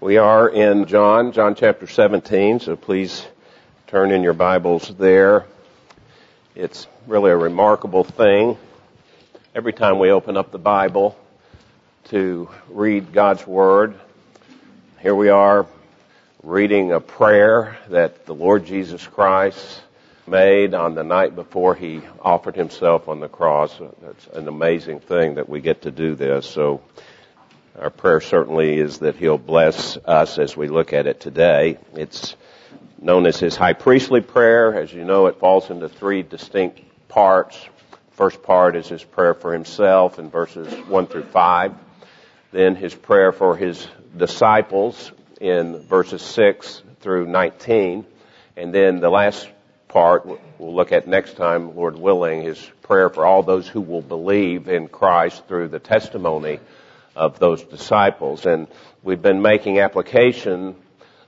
We are in John chapter 17, so please turn in your Bibles there. It's really a remarkable thing every time we open up the Bible to read God's Word. Here we are reading a prayer that the Lord Jesus Christ made on the night before He offered Himself on the cross. It's an amazing thing that we get to do this. So our prayer certainly is that He'll bless us as we look at it today. It's known as His high priestly prayer. As you know, it falls into three distinct parts. First part is His prayer for Himself in verses 1 through 5. Then His prayer for His disciples in verses 6 through 19. And then the last part we'll look at next time, Lord willing, His prayer for all those who will believe in Christ through the testimony of those disciples. And we've been making application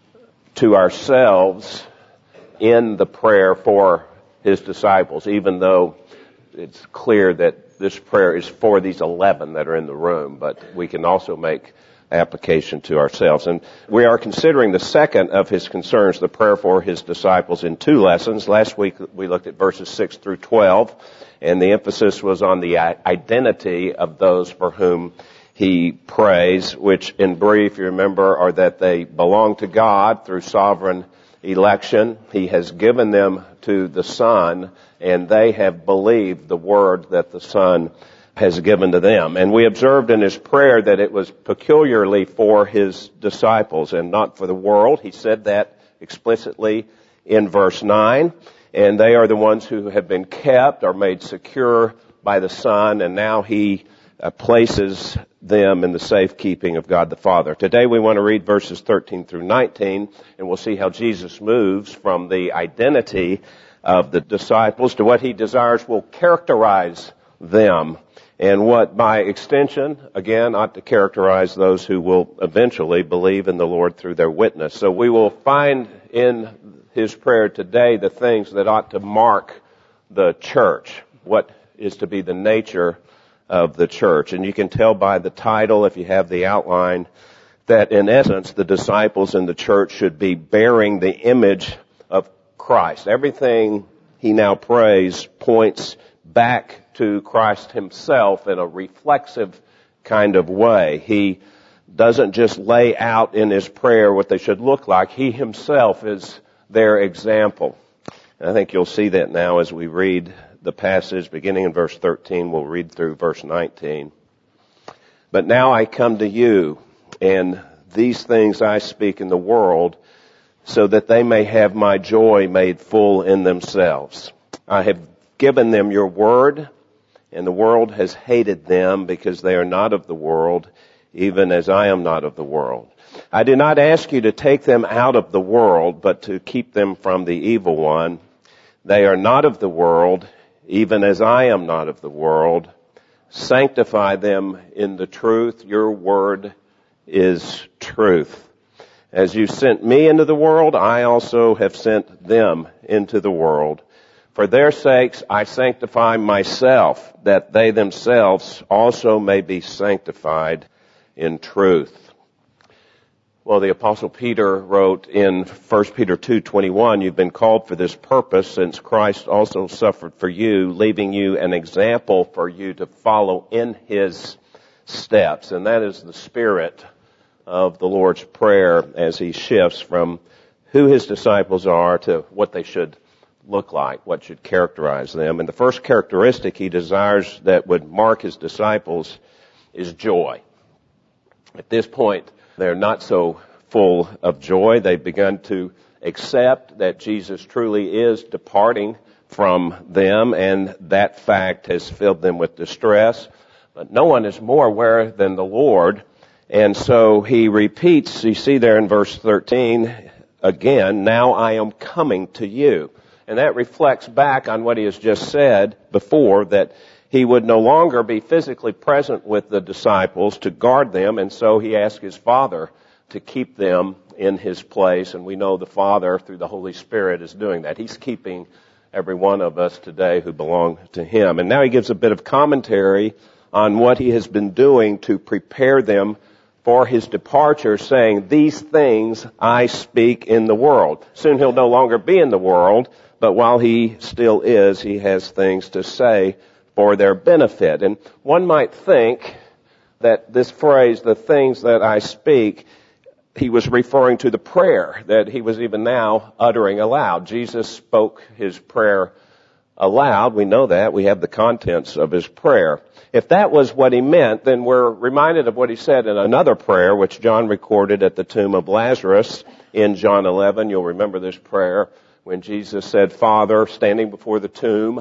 to ourselves in the prayer for His disciples, even though it's clear that this prayer is for these 11 that are in the room, but we can also make application to ourselves. And we are considering the second of His concerns, the prayer for His disciples, in two lessons. Last week we looked at verses 6 through 12, and the emphasis was on the identity of those for whom He prays, which in brief, you remember, are that they belong to God through sovereign election. He has given them to the Son, and they have believed the word that the Son has given to them. And we observed in His prayer that it was peculiarly for His disciples and not for the world. He said that explicitly in verse 9. And they are the ones who have been kept or made secure by the Son, and now He places them in the safekeeping of God the Father. Today we want to read verses 13 through 19, and we'll see how Jesus moves from the identity of the disciples to what He desires will characterize them, and what by extension, again, ought to characterize those who will eventually believe in the Lord through their witness. So we will find in His prayer today the things that ought to mark the church, what is to be the nature of the church. And you can tell by the title, if you have the outline, that in essence the disciples in the church should be bearing the image of Christ. Everything he now prays points back to Christ Himself in a reflexive kind of way. He doesn't just lay out in his prayer what they should look like. He Himself is their example. And I think you'll see that now as we read the passage beginning in verse 13. We'll read through verse 19. But now I come to you, and these things I speak in the world, so that they may have my joy made full in themselves. I have given them your word, and the world has hated them because they are not of the world, even as I am not of the world. I do not ask you to take them out of the world, but to keep them from the evil one. They are not of the world, even as I am not of the world. Sanctify them in the truth. Your word is truth. As you sent me into the world, I also have sent them into the world. For their sakes I sanctify myself, that they themselves also may be sanctified in truth. Well, the Apostle Peter wrote in 1 Peter 2:21, you've been called for this purpose, since Christ also suffered for you, leaving you an example for you to follow in His steps. And that is the spirit of the Lord's Prayer as He shifts from who His disciples are to what they should look like, what should characterize them. And the first characteristic He desires that would mark His disciples is joy. At this point, they're not so full of joy. They've begun to accept that Jesus truly is departing from them, and that fact has filled them with distress. But no one is more aware than the Lord, and so He repeats, you see there in verse 13, again, now I am coming to you. And that reflects back on what He has just said before, that He would no longer be physically present with the disciples to guard them, and so He asked His Father to keep them in His place, and we know the Father, through the Holy Spirit, is doing that. He's keeping every one of us today who belong to Him. And now He gives a bit of commentary on what He has been doing to prepare them for his departure, saying, "These things I speak in the world." Soon he'll no longer be in the world, but while he still is, he has things to say for their benefit. And one might think that this phrase, "the things that I speak," he was referring to the prayer that he was even now uttering aloud. Jesus spoke his prayer aloud. We know that. We have the contents of his prayer. If that was what he meant, then we're reminded of what he said in another prayer, which John recorded at the tomb of Lazarus in John 11. You'll remember this prayer when Jesus said, "Father," standing before the tomb,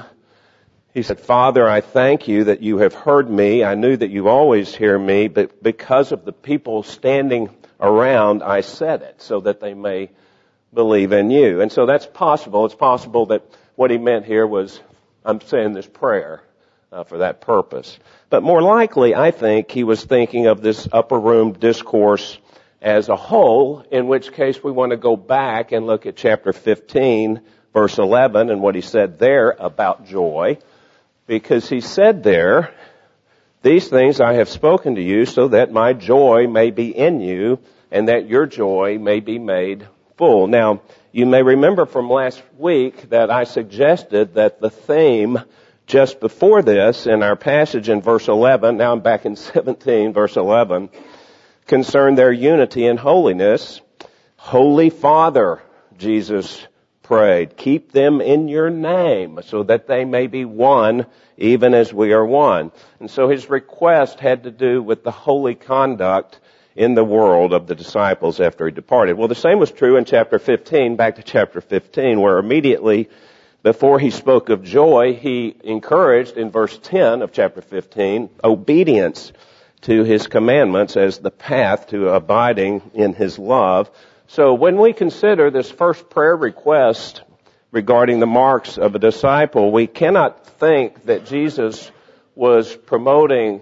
he said, "Father, I thank you that you have heard me. I knew that you always hear me, but because of the people standing around, I said it so that they may believe in you." And so that's possible. It's possible that what he meant here was, I'm saying this prayer for that purpose. But more likely, I think he was thinking of this upper room discourse as a whole, in which case we want to go back and look at chapter 15, verse 11, and what he said there about joy. Because he said there, "These things I have spoken to you so that my joy may be in you and that your joy may be made full." Now, you may remember from last week that I suggested that the theme just before this in our passage in verse 11, now I'm back in 17, verse 11, concerned their unity and holiness. "Holy Father," Jesus prayed, "keep them in your name so that they may be one even as we are one." And so his request had to do with the holy conduct in the world of the disciples after he departed. Well, the same was true in chapter 15, back to chapter 15, where immediately before he spoke of joy, he encouraged in verse 10 of chapter 15 obedience to his commandments as the path to abiding in his love. So when we consider this first prayer request regarding the marks of a disciple, we cannot think that Jesus was promoting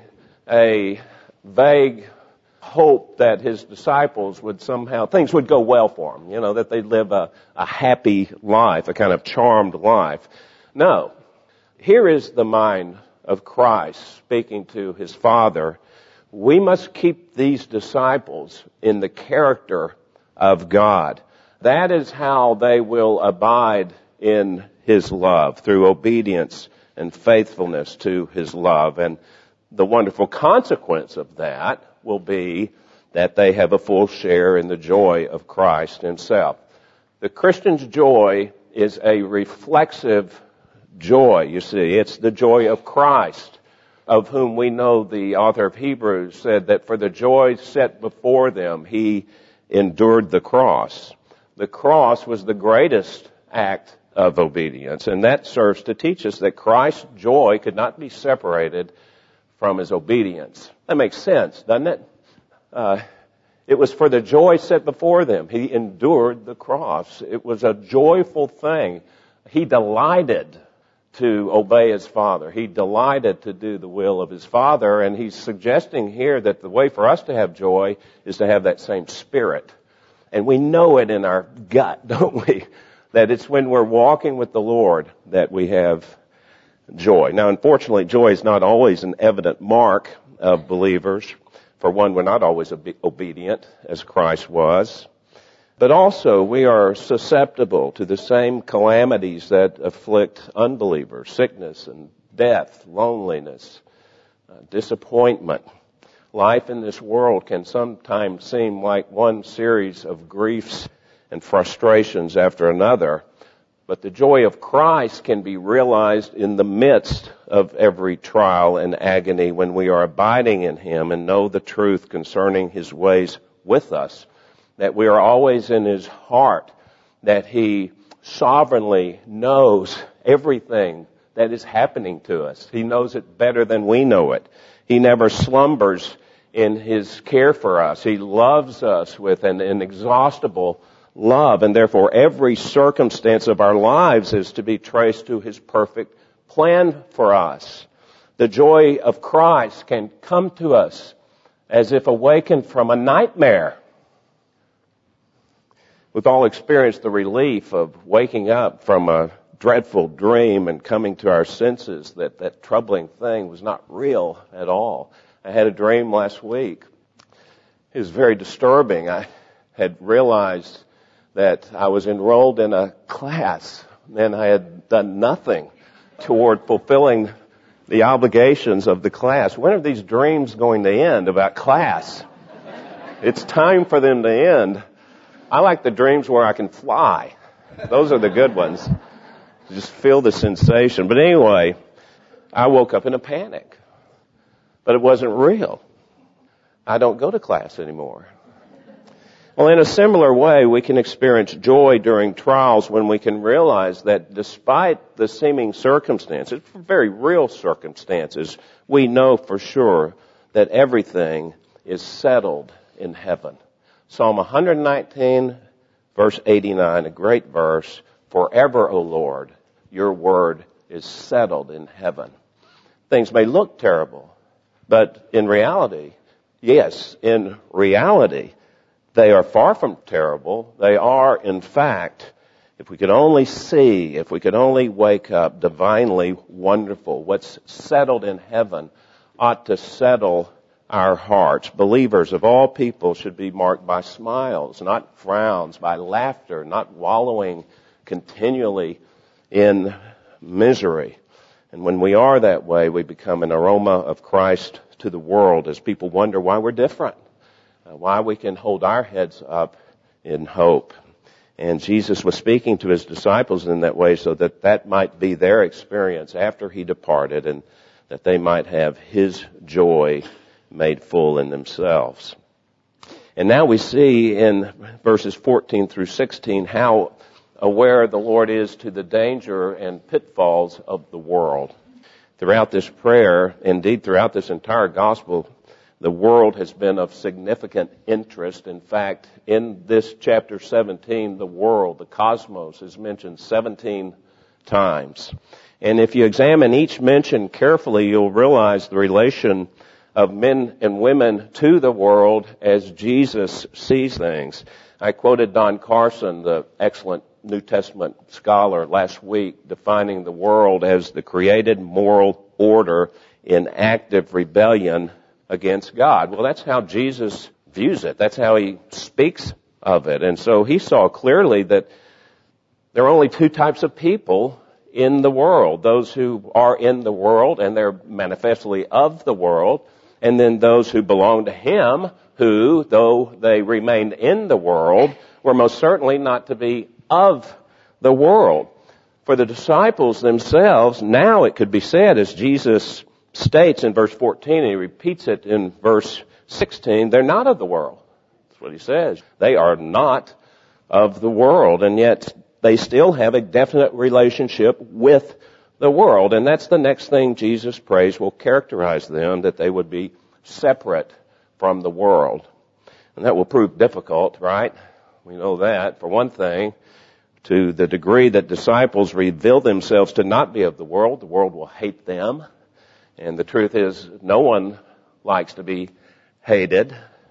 a vague hope that his disciples would somehow, things would go well for them, that they'd live a happy life, a kind of charmed life. No. Here is the mind of Christ speaking to his Father. We must keep these disciples in the character of God. That is how they will abide in his love, through obedience and faithfulness to his love. And the wonderful consequence of that will be that they have a full share in the joy of Christ himself. The Christian's joy is a reflexive joy, you see. It's the joy of Christ, of whom we know the author of Hebrews said that for the joy set before them, he endured the cross. The cross was the greatest act of obedience, and that serves to teach us that Christ's joy could not be separated from his obedience. That makes sense, doesn't it? It was for the joy set before them. He endured the cross. It was a joyful thing. He delighted to obey his Father. He delighted to do the will of his Father, and he's suggesting here that the way for us to have joy is to have that same spirit. And we know it in our gut, don't we? That it's when we're walking with the Lord that we have joy. Now, unfortunately, joy is not always an evident mark of believers. For one, we're not always obedient as Christ was. But also, we are susceptible to the same calamities that afflict unbelievers: sickness and death, loneliness, disappointment. Life in this world can sometimes seem like one series of griefs and frustrations after another. But the joy of Christ can be realized in the midst of every trial and agony when we are abiding in him and know the truth concerning his ways with us. That we are always in his heart, that he sovereignly knows everything that is happening to us. He knows it better than we know it. He never slumbers in his care for us. He loves us with an inexhaustible love, and therefore every circumstance of our lives is to be traced to his perfect plan for us. The joy of Christ can come to us as if awakened from a nightmare. We've all experienced the relief of waking up from a dreadful dream and coming to our senses that that troubling thing was not real at all. I had a dream last week, It was very disturbing. I had realized that I was enrolled in a class and I had done nothing toward fulfilling the obligations of the class. When are these dreams going to end about class? It's time for them to end. I like the dreams where I can fly. Those are the good ones. Just feel the sensation. But anyway, I woke up in a panic. But it wasn't real. I don't go to class anymore. Well, in a similar way, we can experience joy during trials when we can realize that despite the seeming circumstances, very real circumstances, we know for sure that everything is settled in heaven. Psalm 119, verse 89, a great verse. Forever, O Lord, your word is settled in heaven. Things may look terrible, but in reality, yes, in reality, they are far from terrible. They are, in fact, if we could only see, if we could only wake up, divinely wonderful. What's settled in heaven ought to settle our hearts. Believers of all people should be marked by smiles, not frowns, by laughter, not wallowing continually in misery. And when we are that way, we become an aroma of Christ to the world as people wonder why we're different, why we can hold our heads up in hope. And Jesus was speaking to his disciples in that way so that that might be their experience after he departed and that they might have his joy made full in themselves. And now we see in verses 14 through 16 how aware the Lord is to the danger and pitfalls of the world. Throughout this prayer, indeed throughout this entire gospel, the world has been of significant interest. In fact, in this chapter 17, the world, the cosmos, is mentioned 17 times. And if you examine each mention carefully, you'll realize the relation of men and women to the world as Jesus sees things. I quoted Don Carson, the excellent New Testament scholar, last week, defining the world as the created moral order in active rebellion against God. Well, that's how Jesus views it. That's how he speaks of it. And so he saw clearly that there are only two types of people in the world. Those who are in the world and they're manifestly of the world, and then those who belong to him who, though they remained in the world, were most certainly not to be of the world. For the disciples themselves, now it could be said, as Jesus states in verse 14, and he repeats it in verse 16, they're not of the world. That's what he says. They are not of the world, and yet they still have a definite relationship with the world. And that's the next thing Jesus prays will characterize them, that they would be separate from the world. And that will prove difficult, right? We know that. For one thing, to the degree that disciples reveal themselves to not be of the world will hate them. And the truth is, no one likes to be hated.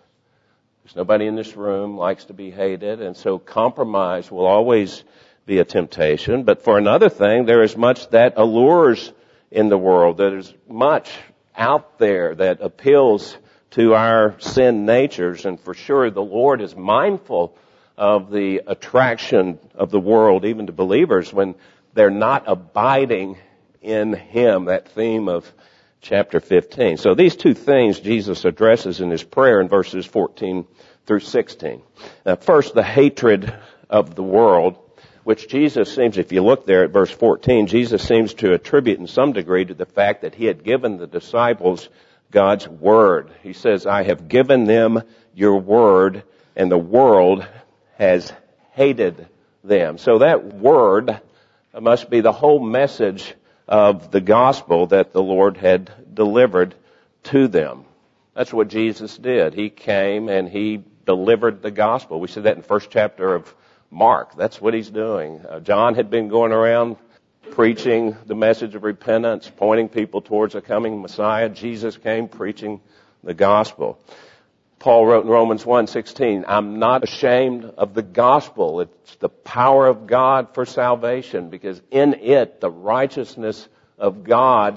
There's nobody in this room likes to be hated. And so compromise will always be a temptation. But for another thing, there is much that allures in the world. There's much out there that appeals to our sin natures. And for sure, the Lord is mindful of the attraction of the world, even to believers, when they're not abiding in him, that theme of chapter 15. So these two things Jesus addresses in his prayer in verses 14 through 16. Now, first, the hatred of the world, which Jesus seems, if you look there at verse 14, Jesus seems to attribute in some degree to the fact that he had given the disciples God's word. He says, I have given them your word, and the world has hated them. So that word must be the whole message of the gospel that the Lord had delivered to them. That's what Jesus did. He came and he delivered the gospel. We see that in the first chapter of Mark. That's what he's doing. John had been going around preaching the message of repentance, pointing people towards a coming Messiah. Jesus came preaching the gospel. Paul wrote in Romans 1:16, I'm not ashamed of the gospel. It's the power of God for salvation, because in it the righteousness of God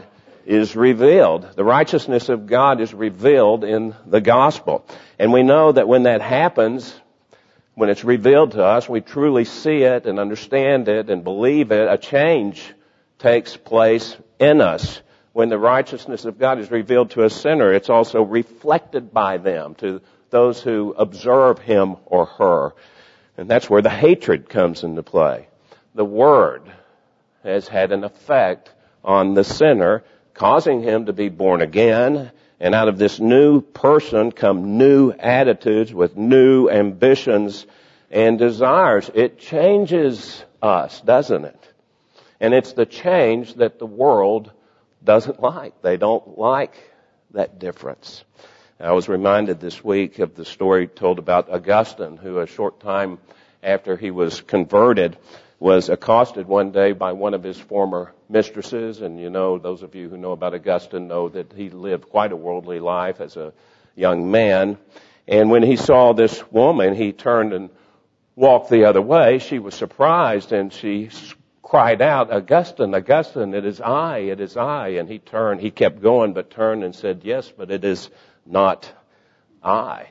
is revealed. The righteousness of God is revealed in the gospel. And we know that when that happens, when it's revealed to us, we truly see it and understand it and believe it, a change takes place in us. When the righteousness of God is revealed to a sinner, it's also reflected by them to those who observe him or her. And that's where the hatred comes into play. The Word has had an effect on the sinner, causing him to be born again, and out of this new person come new attitudes with new ambitions and desires. It changes us, doesn't it? And it's the change that the world doesn't like. They don't like that difference. I was reminded this week of the story told about Augustine, who a short time after he was converted was accosted one day by one of his former mistresses. And you know, those of you who know about Augustine know that he lived quite a worldly life as a young man. And when he saw this woman, he turned and walked the other way. She was surprised and she cried out, "Augustine, Augustine, it is I, it is I." And he kept going, but turned and said, "Yes, but it is not I."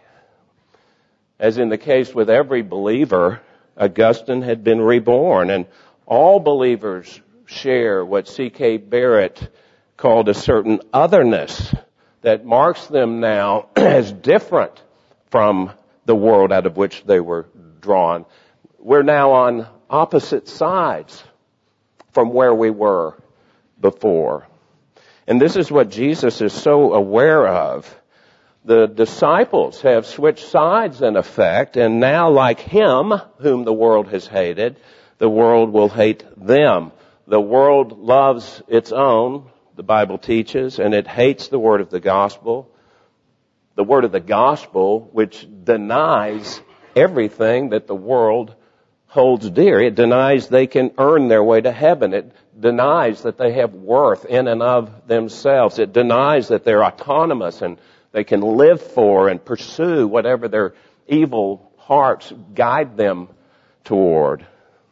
As in the case with every believer, Augustine had been reborn, and all believers share what C.K. Barrett called a certain otherness that marks them now as different from the world out of which they were drawn. We're now on opposite sides from where we were before. And this is what Jesus is so aware of. The disciples have switched sides in effect, and now like him, whom the world has hated, the world will hate them. The world loves its own, the Bible teaches, and it hates the word of the gospel. The word of the gospel, which denies everything that the world holds dear. It denies they can earn their way to heaven. It denies that they have worth in and of themselves. It denies that they're autonomous and they can live for and pursue whatever their evil hearts guide them toward.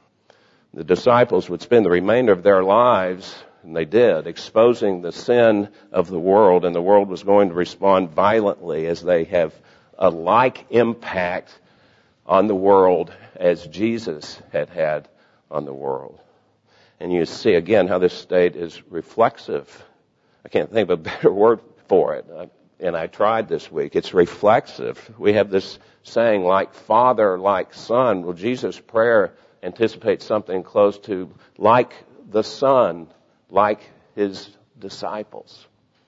The disciples would spend the remainder of their lives, and they did, exposing the sin of the world, and the world was going to respond violently as they have a like impact on the world as Jesus had had on the world. And you see again how this state is reflexive. I can't think of a better word for it. And I tried this week. It's reflexive. We have this saying, like Father, like Son. Well, Jesus' prayer anticipates something close to like the Son, like his disciples.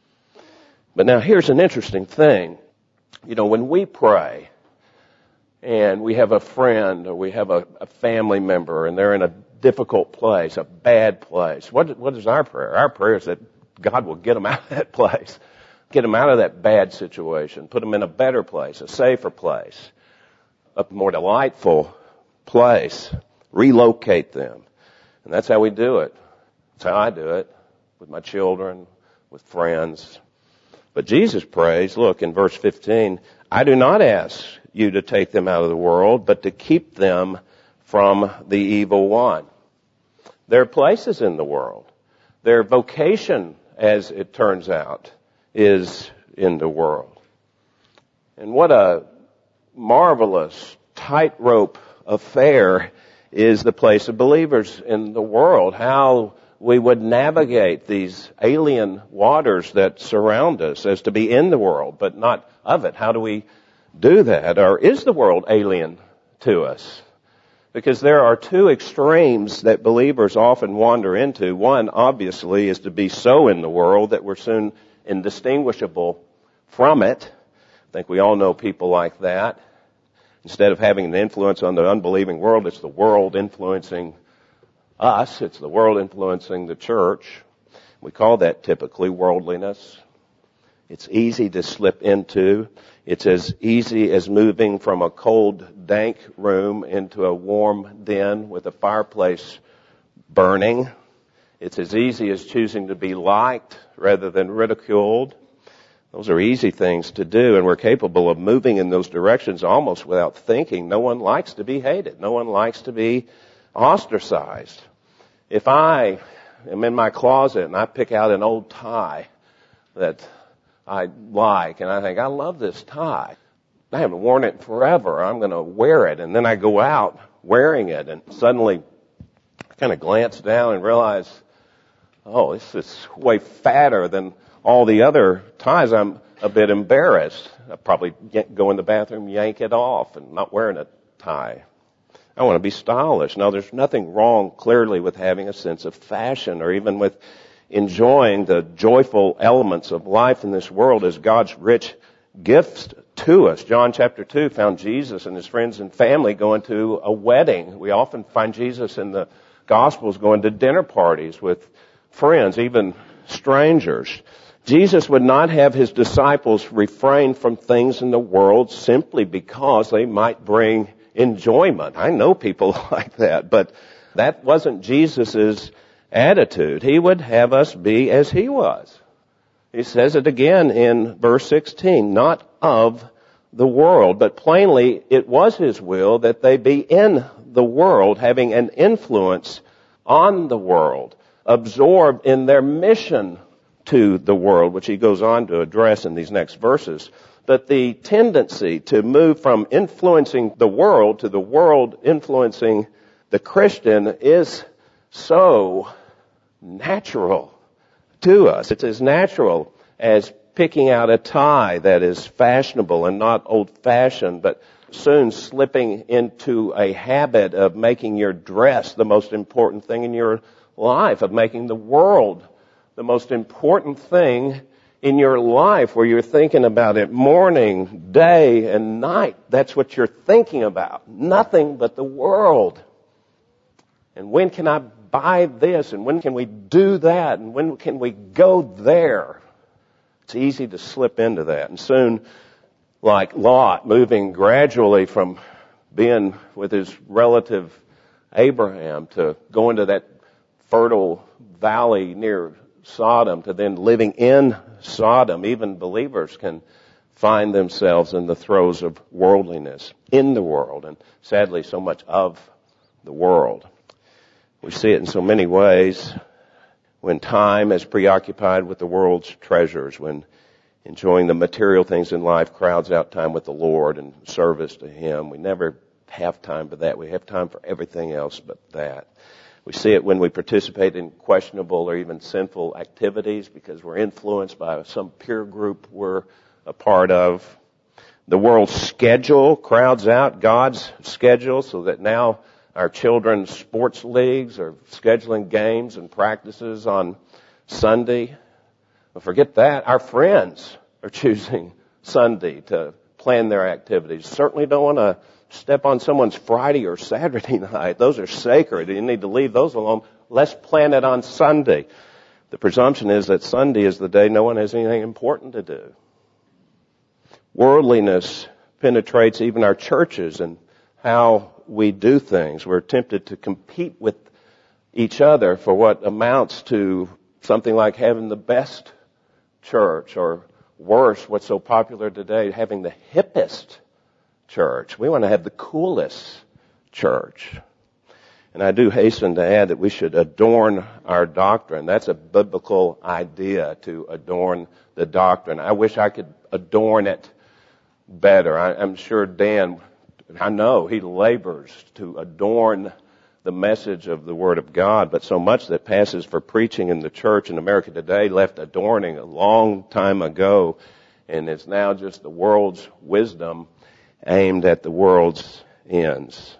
But now here's an interesting thing. You know, when we pray and we have a friend or we have a family member and they're in a difficult place, a bad place, what is our prayer? Our prayer is that God will get them out of that place. Get them out of that bad situation. Put them in a better place, a safer place, a more delightful place. Relocate them. And that's how we do it. That's how I do it with my children, with friends. But Jesus prays, look, in verse 15, "I do not ask you to take them out of the world, but to keep them from the evil one." Their places in the world, their vocation, as it turns out, is in the world. And what a marvelous tightrope affair is the place of believers in the world. How we would navigate these alien waters that surround us as to be in the world, but not of it. How do we do that? Or is the world alien to us? Because there are two extremes that believers often wander into. One, obviously, is to be so in the world that we're soon indistinguishable from it. I think we all know people like that. Instead of having an influence on the unbelieving world, it's the world influencing us. It's the world influencing the church. We call that typically worldliness. It's easy to slip into. It's as easy as moving from a cold, dank room into a warm den with a fireplace burning. It's as easy as choosing to be liked rather than ridiculed. Those are easy things to do, and we're capable of moving in those directions almost without thinking. No one likes to be hated. No one likes to be ostracized. If I am in my closet and I pick out an old tie that I like, and I think, I love this tie. I haven't worn it in forever. I'm going to wear it. And then I go out wearing it, and suddenly I kind of glance down and realize, oh, this is way fatter than all the other ties. I'm a bit embarrassed. I probably go in the bathroom, yank it off, and not wearing a tie. I want to be stylish. Now, there's nothing wrong, clearly, with having a sense of fashion or even with enjoying the joyful elements of life in this world as God's rich gifts to us. John chapter 2 found Jesus and his friends and family going to a wedding. We often find Jesus in the Gospels going to dinner parties with friends, even strangers. Jesus would not have his disciples refrain from things in the world simply because they might bring enjoyment. I know people like that, but that wasn't Jesus's attitude. He would have us be as he was. He says it again in verse 16, not of the world, but plainly it was his will that they be in the world, having an influence on the world, absorbed in their mission to the world, which he goes on to address in these next verses. But the tendency to move from influencing the world to the world influencing the Christian is so natural to us. It's as natural as picking out a tie that is fashionable and not old-fashioned, but soon slipping into a habit of making your dress the most important thing in your life, of making the world the most important thing in your life, where you're thinking about it morning, day, and night. That's what you're thinking about. Nothing but the world. And when can I buy this? And when can we do that? And when can we go there? It's easy to slip into that. And soon, like Lot, moving gradually from being with his relative Abraham to going to that fertile valley near Sodom to then living in Sodom, even believers can find themselves in the throes of worldliness, in the world, and sadly so much of the world. We see it in so many ways. When time is preoccupied with the world's treasures, when enjoying the material things in life crowds out time with the Lord and service to Him, we never have time for that. We have time for everything else but that. We see it when we participate in questionable or even sinful activities because we're influenced by some peer group we're a part of. The world's schedule crowds out God's schedule, so that now our children's sports leagues are scheduling games and practices on Sunday. But forget that. Our friends are choosing Sunday to plan their activities. Certainly don't want to step on someone's Friday or Saturday night. Those are sacred. You need to leave those alone. Let's plan it on Sunday. The presumption is that Sunday is the day no one has anything important to do. Worldliness penetrates even our churches and how we do things. We're tempted to compete with each other for what amounts to something like having the best church, or worse, what's so popular today, having the hippest church. We want to have the coolest church. And I do hasten to add that we should adorn our doctrine. That's a biblical idea, to adorn the doctrine. I wish I could adorn it better. I'm sure Dan, I know he labors to adorn the message of the Word of God, but so much that passes for preaching in the church in America today left adorning a long time ago, and it's now just the world's wisdom aimed at the world's ends.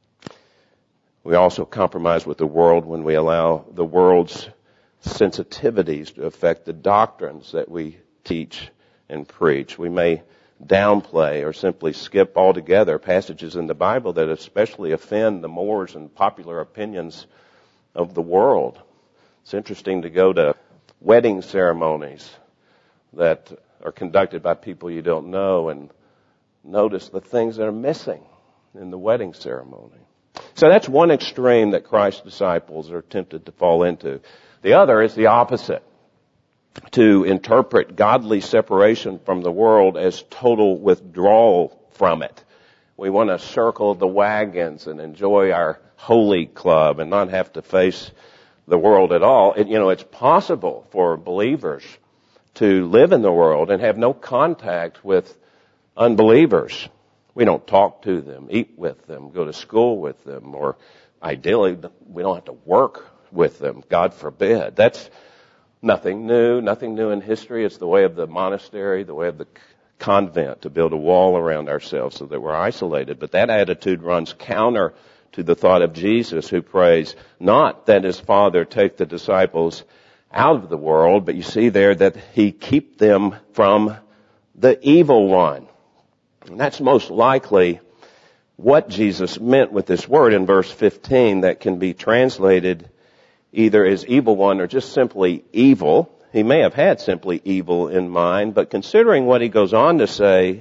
We also compromise with the world when we allow the world's sensitivities to affect the doctrines that we teach and preach. We may downplay or simply skip altogether passages in the Bible that especially offend the mores and popular opinions of the world. It's interesting to go to wedding ceremonies that are conducted by people you don't know and notice the things that are missing in the wedding ceremony. So that's one extreme that Christ's disciples are tempted to fall into. The other is the opposite. To interpret godly separation from the world as total withdrawal from it. We want to circle the wagons and enjoy our holy club and not have to face the world at all. It's possible for believers to live in the world and have no contact with unbelievers. We don't talk to them, eat with them, go to school with them, or ideally we don't have to work with them. God forbid. That's nothing new in history. It's the way of the monastery, the way of the convent, to build a wall around ourselves so that we're isolated. But that attitude runs counter to the thought of Jesus, who prays not that his Father take the disciples out of the world, but you see there that he keep them from the evil one. And that's most likely what Jesus meant with this word in verse 15, that can be translated either as evil one or just simply evil. He may have had simply evil in mind, but considering what he goes on to say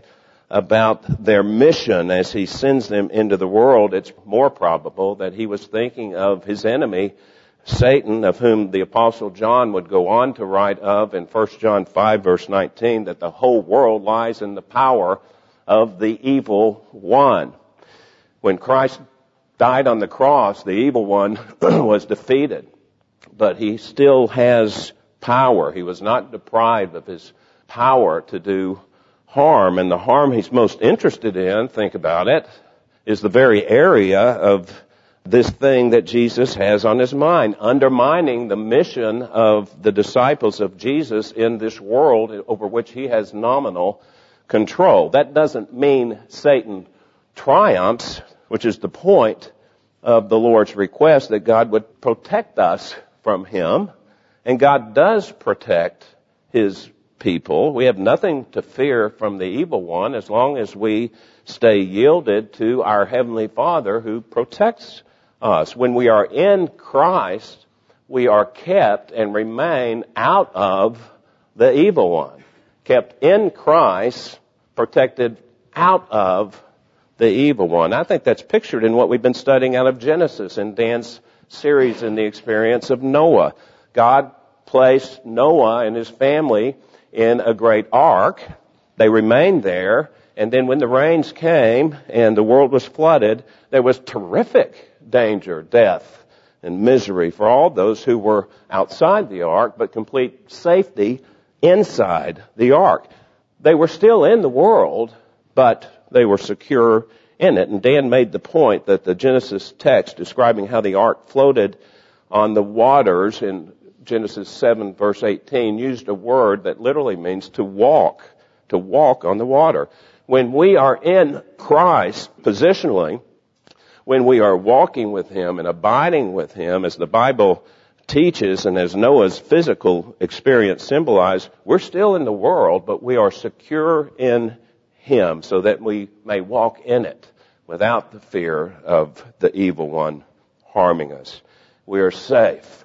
about their mission as he sends them into the world, it's more probable that he was thinking of his enemy, Satan, of whom the Apostle John would go on to write of in 1 John 5 verse 19, that the whole world lies in the power of the evil one. When Christ died on the cross, the evil one was defeated, but he still has power. He was not deprived of his power to do harm, and the harm he's most interested in, think about it, is the very area of this thing that Jesus has on his mind, undermining the mission of the disciples of Jesus in this world over which he has nominal control. That doesn't mean Satan triumphs, which is the point of the Lord's request, that God would protect us from him. And God does protect his people. We have nothing to fear from the evil one as long as we stay yielded to our Heavenly Father who protects us. When we are in Christ, we are kept and remain out of the evil one. Kept in Christ, protected out of the evil one. I think that's pictured in what we've been studying out of Genesis in Dan's series in the experience of Noah. God placed Noah and his family in a great ark. They remained there, and then when the rains came and the world was flooded, there was terrific danger, death, and misery for all those who were outside the ark, but complete safety inside the ark. They were still in the world, but they were secure in it. And Dan made the point that the Genesis text describing how the ark floated on the waters in Genesis 7 verse 18 used a word that literally means to walk on the water. When we are in Christ positionally, when we are walking with him and abiding with him, as the Bible teaches and as Noah's physical experience symbolized, we're still in the world, but we are secure in him so that we may walk in it without the fear of the evil one harming us. We are safe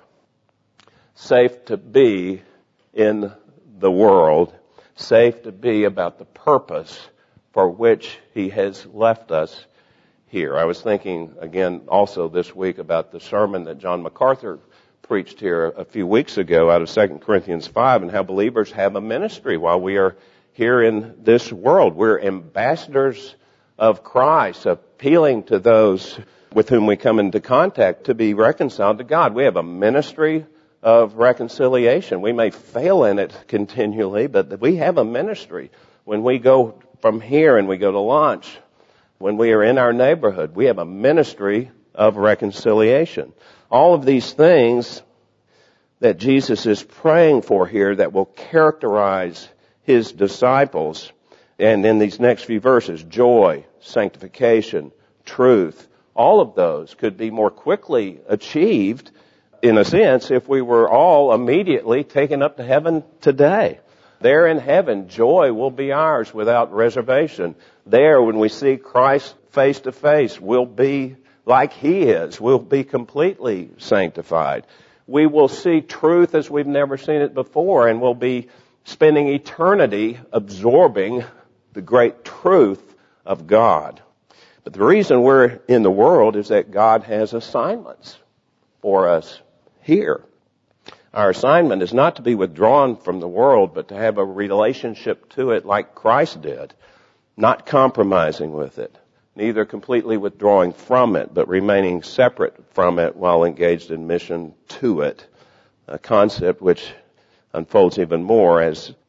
to be in the world, safe to be about the purpose for which he has left us here. I was thinking again also this week about the sermon that John MacArthur preached here a few weeks ago out of 2 Corinthians 5 and how believers have a ministry while we are here in this world. We're ambassadors of Christ, appealing to those with whom we come into contact to be reconciled to God. We have a ministry of reconciliation. We may fail in it continually, but we have a ministry. When we go from here and we go to lunch, when we are in our neighborhood, we have a ministry of reconciliation. All of these things that Jesus is praying for here that will characterize his disciples, and in these next few verses, joy, sanctification, truth, all of those could be more quickly achieved, in a sense, if we were all immediately taken up to heaven today. There in heaven, joy will be ours without reservation. There, when we see Christ face to face, we'll be like he is. We'll be completely sanctified. We will see truth as we've never seen it before, and we'll be spending eternity absorbing the great truth of God. But the reason we're in the world is that God has assignments for us here. Our assignment is not to be withdrawn from the world, but to have a relationship to it like Christ did, not compromising with it, neither completely withdrawing from it, but remaining separate from it while engaged in mission to it, a concept which unfolds even more as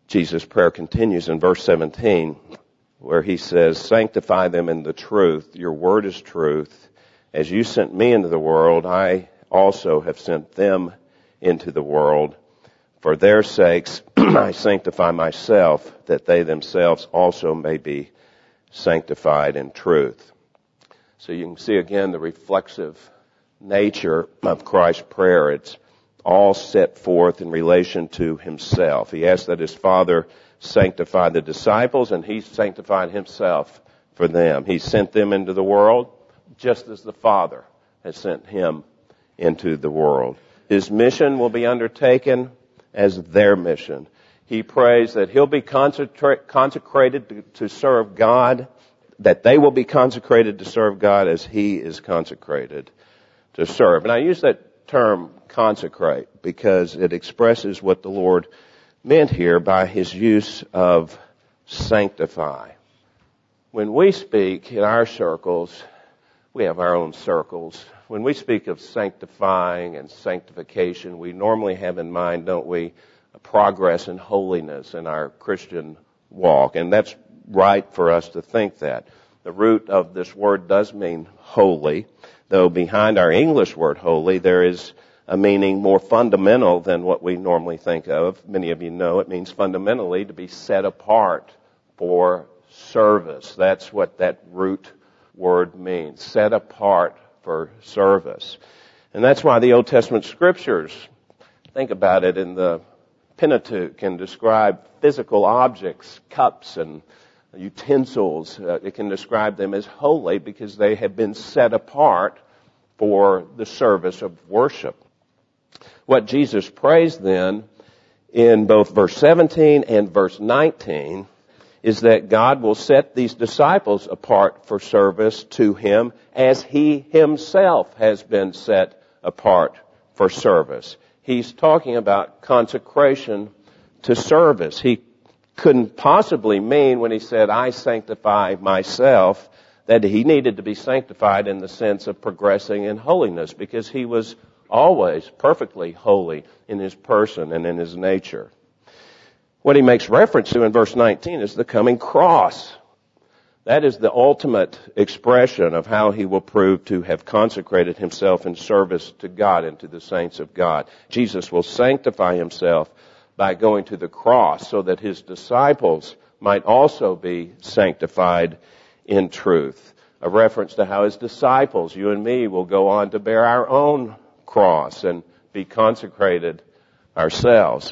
Jesus' prayer continues in verse 17, where he says, "Sanctify them in the truth. Your word is truth. As you sent me into the world, I also have sent them into the world. For their sakes I sanctify myself, that they themselves also may be sanctified in truth." So you can see again the reflexive nature of Christ's prayer. It's all set forth in relation to himself. He asked that his Father sanctify the disciples, and he sanctified himself for them. He sent them into the world just as the Father has sent him into the world. His mission will be undertaken as their mission. He prays that he'll be consecrated to serve God, that they will be consecrated to serve God as he is consecrated to serve. And I use that term consecrate because it expresses what the Lord meant here by his use of sanctify. When we speak in our circles, we have our own circles. When we speak of sanctifying and sanctification, we normally have in mind, don't we, a progress in holiness in our Christian walk. And that's right for us to think that. The root of this word does mean holy, though behind our English word holy there is a meaning more fundamental than what we normally think of. Many of you know it means fundamentally to be set apart for service. That's what that root word means, set apart for service. And that's why the Old Testament scriptures, think about it, in the Pentateuch can describe physical objects, cups and utensils. It can describe them as holy because they have been set apart for the service of worship. What Jesus prays then in both verse 17 and verse 19 is that God will set these disciples apart for service to him as he himself has been set apart for service. He's talking about consecration to service. He couldn't possibly mean when he said, "I sanctify myself," that he needed to be sanctified in the sense of progressing in holiness, because he was always perfectly holy in his person and in his nature. What he makes reference to in verse 19 is the coming cross. That is the ultimate expression of how he will prove to have consecrated himself in service to God and to the saints of God. Jesus will sanctify himself by going to the cross so that his disciples might also be sanctified in truth. A reference to how his disciples, you and me, will go on to bear our own cross and be consecrated ourselves.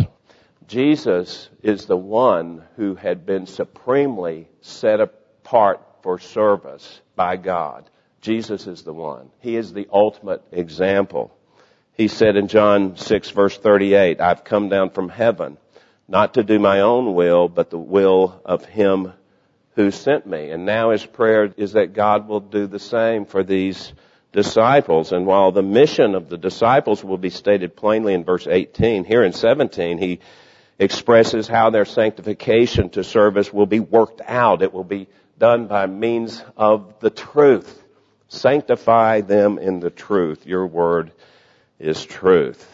Jesus is the one who had been supremely set apart for service by God. Jesus is the one. He is the ultimate example. He said in John 6 verse 38, "I've come down from heaven, not to do my own will, but the will of him who sent me." And now his prayer is that God will do the same for these disciples. And while the mission of the disciples will be stated plainly in verse 18, here in 17 he expresses how their sanctification to service will be worked out. It will be done by means of the truth. Sanctify them in the truth. Your word is truth.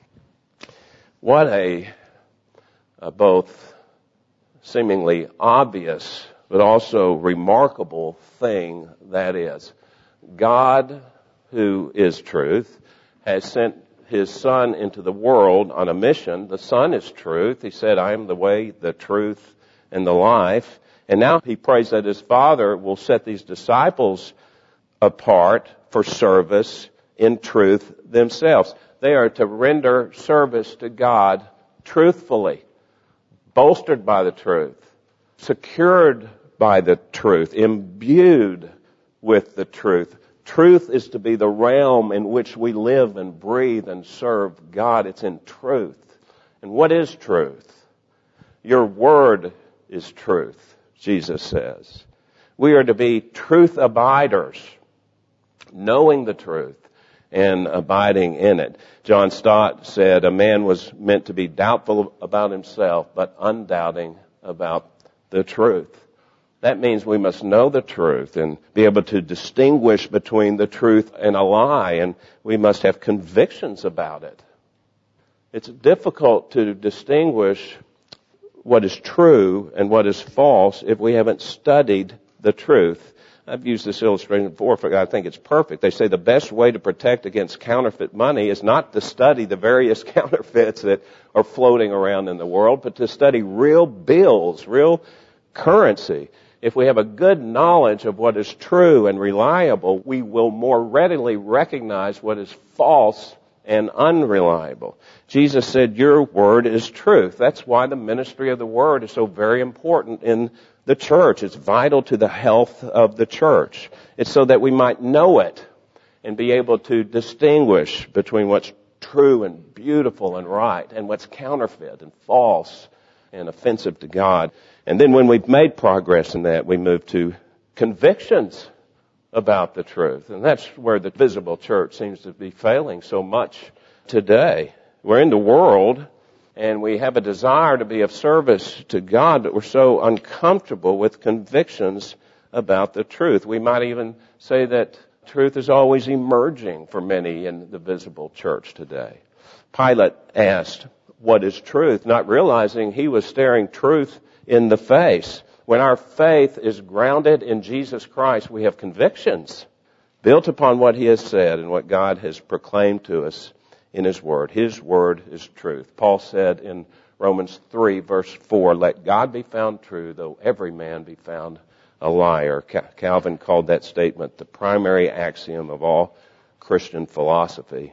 What a both seemingly obvious but also remarkable thing that is. God, who is truth, has sent his Son into the world on a mission. The Son is truth. He said, "I am the way, the truth, and the life." And now he prays that his Father will set these disciples apart for service in truth themselves. They are to render service to God truthfully, bolstered by the truth, secured by the truth, imbued with the truth. Truth is to be the realm in which we live and breathe and serve God. It's in truth. And what is truth? Your word is truth, Jesus says. We are to be truth abiders, knowing the truth and abiding in it. John Stott said, "A man was meant to be doubtful about himself, but undoubting about the truth." That means we must know the truth and be able to distinguish between the truth and a lie, and we must have convictions about it. It's difficult to distinguish what is true and what is false if we haven't studied the truth. I've used this illustration before, I think it's perfect. They say the best way to protect against counterfeit money is not to study the various counterfeits that are floating around in the world, but to study real bills, real currency. If we have a good knowledge of what is true and reliable, we will more readily recognize what is false and unreliable. Jesus said, your word is truth. That's why the ministry of the word is so very important in the church. It's vital to the health of the church. It's so that we might know it and be able to distinguish between what's true and beautiful and right and what's counterfeit and false and offensive to God. And then when we've made progress in that, we move to convictions about the truth. And that's where the visible church seems to be failing so much today. We're in the world, and we have a desire to be of service to God, but we're so uncomfortable with convictions about the truth. We might even say that truth is always emerging for many in the visible church today. Pilate asked, what is truth? Not realizing he was staring truth in the face. When our faith is grounded in Jesus Christ, we have convictions built upon what He has said and what God has proclaimed to us in His Word. His Word is truth. Paul said in Romans 3, verse 4, let God be found true, though every man be found a liar. Calvin called that statement the primary axiom of all Christian philosophy.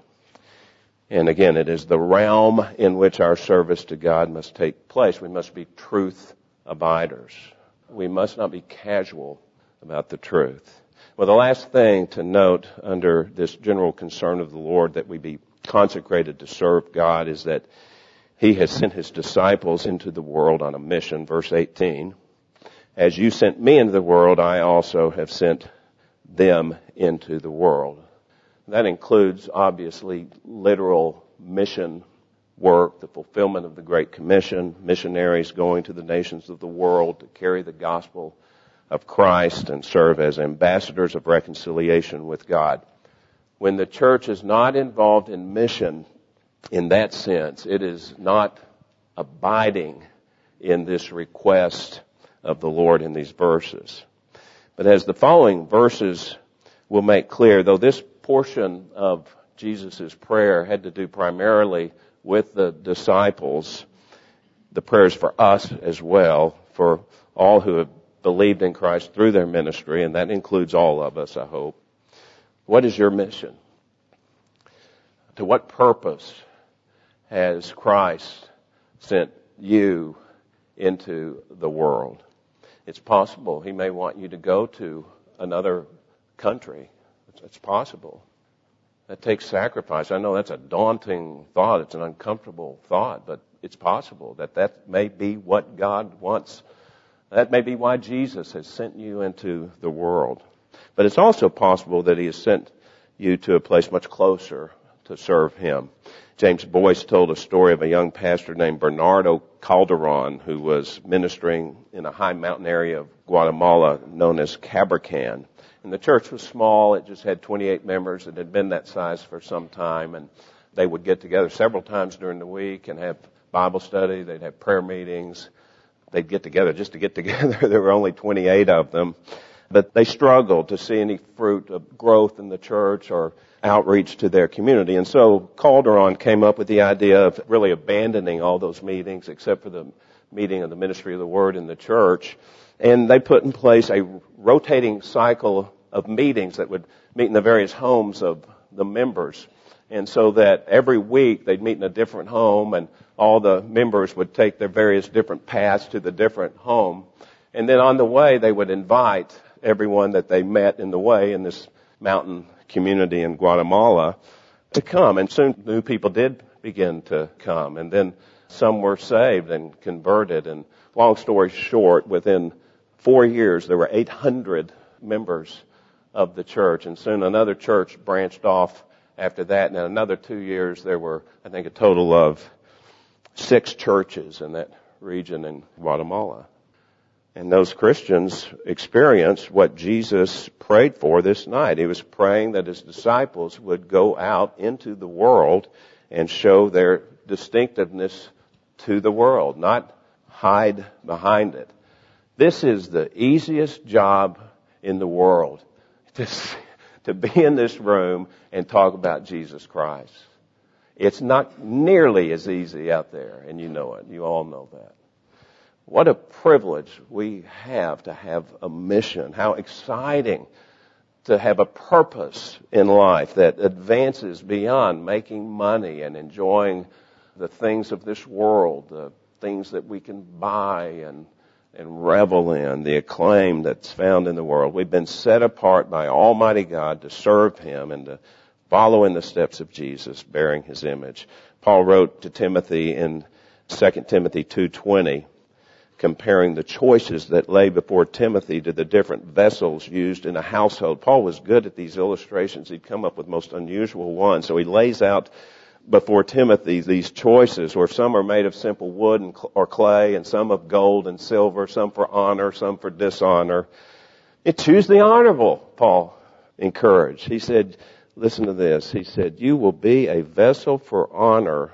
And again, it is the realm in which our service to God must take place. We must be truth abiders. We must not be casual about the truth. Well, the last thing to note under this general concern of the Lord that we be consecrated to serve God is that He has sent His disciples into the world on a mission. Verse 18, as you sent me into the world, I also have sent them into the world. That includes, obviously, literal mission work, the fulfillment of the Great Commission, missionaries going to the nations of the world to carry the gospel of Christ and serve as ambassadors of reconciliation with God. When the church is not involved in mission in that sense, it is not abiding in this request of the Lord in these verses. But as the following verses will make clear, though this portion of Jesus' prayer had to do primarily with the disciples, the prayers for us as well, for all who have believed in Christ through their ministry, and that includes all of us, I hope. What is your mission? To what purpose has Christ sent you into the world? It's possible He may want you to go to another country. It's possible. That takes sacrifice. I know that's a daunting thought. It's an uncomfortable thought, but it's possible that may be what God wants. That may be why Jesus has sent you into the world. But it's also possible that He has sent you to a place much closer to serve Him. James Boyce told a story of a young pastor named Bernardo Calderon who was ministering in a high mountain area of Guatemala known as Cabracan. And the church was small. It just had 28 members. It had been that size for some time. And they would get together several times during the week and have Bible study. They'd have prayer meetings. They'd get together just to get together. There were only 28 of them. But they struggled to see any fruit of growth in the church or outreach to their community. And so Calderon came up with the idea of really abandoning all those meetings except for the meeting of the ministry of the Word in the church. And they put in place a rotating cycle of meetings that would meet in the various homes of the members. And so that every week they'd meet in a different home and all the members would take their various different paths to the different home. And then on the way they would invite everyone that they met in the way in this mountain community in Guatemala to come. And soon new people did begin to come. And then some were saved and converted. And long story short, within 4 years there were 800 members of the church. And soon another church branched off after that. And in another 2 years there were, I think, a total of 6 churches in that region in Guatemala. And those Christians experienced what Jesus prayed for this night. He was praying that His disciples would go out into the world and show their distinctiveness to the world. Not hide behind it. This is the easiest job in the world, to be in this room and talk about Jesus Christ. It's not nearly as easy out there, and you know it. You all know that. What a privilege we have to have a mission. How exciting to have a purpose in life that advances beyond making money and enjoying the things of this world, the things that we can buy and revel in, the acclaim that's found in the world. We've been set apart by Almighty God to serve Him and to follow in the steps of Jesus, bearing His image. Paul wrote to Timothy in 2 Timothy 2:20, comparing the choices that lay before Timothy to the different vessels used in a household. Paul was good at these illustrations. He'd come up with most unusual ones. So he lays out before Timothy these choices, where some are made of simple wood or clay, and some of gold and silver, some for honor, some for dishonor. And choose the honorable, Paul encouraged. He said, listen to this. He said, you will be a vessel for honor,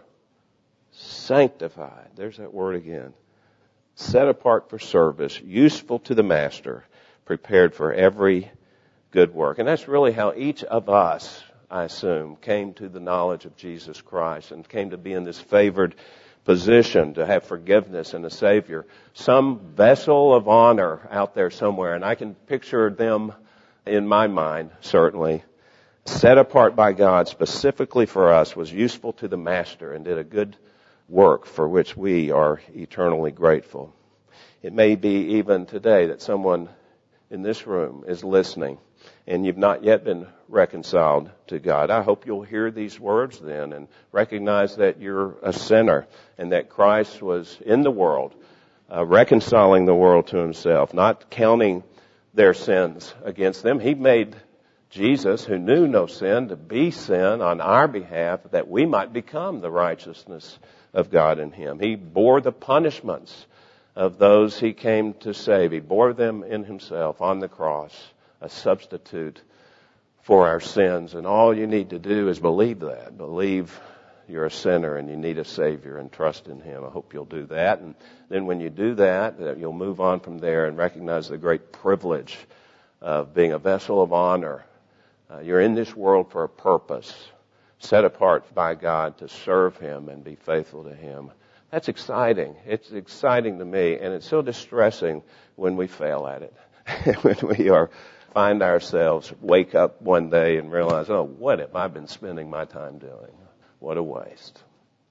sanctified. There's that word again. Set apart for service, useful to the master, prepared for every good work. And that's really how each of us, I assume, came to the knowledge of Jesus Christ and came to be in this favored position to have forgiveness and a Savior. Some vessel of honor out there somewhere, and I can picture them in my mind, certainly, set apart by God specifically for us, was useful to the Master and did a good work for which we are eternally grateful. It may be even today that someone in this room is listening and you've not yet been reconciled to God. I hope you'll hear these words then and recognize that you're a sinner and that Christ was in the world, reconciling the world to Himself, not counting their sins against them. He made Jesus, who knew no sin, to be sin on our behalf that we might become the righteousness of God in Him. He bore the punishments of those He came to save. He bore them in Himself on the cross, a substitute for our sins. And all you need to do is believe that. Believe you're a sinner and you need a Savior and trust in Him. I hope you'll do that. And then when you do that, you'll move on from there and recognize the great privilege of being a vessel of honor. You're in this world for a purpose, set apart by God to serve Him and be faithful to Him. That's exciting. It's exciting to me, and it's so distressing when we fail at it. When we find ourselves wake up one day and realize, oh, what have I been spending my time doing? What a waste.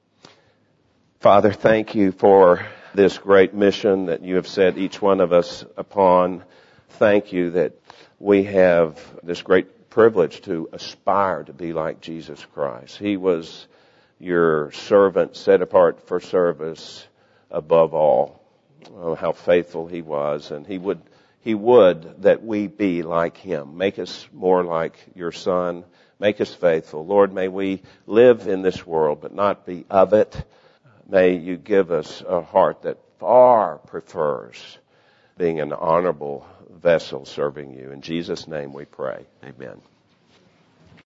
Father, thank You for this great mission that You have set each one of us upon. Thank You that we have this great privilege to aspire to be like Jesus Christ. He was Your servant set apart for service above all. Oh, how faithful He was. And He would that we be like Him. Make us more like Your Son. Make us faithful. Lord, may we live in this world, but not be of it. May You give us a heart that far prefers being an honorable vessel serving You. In Jesus' name we pray. Amen.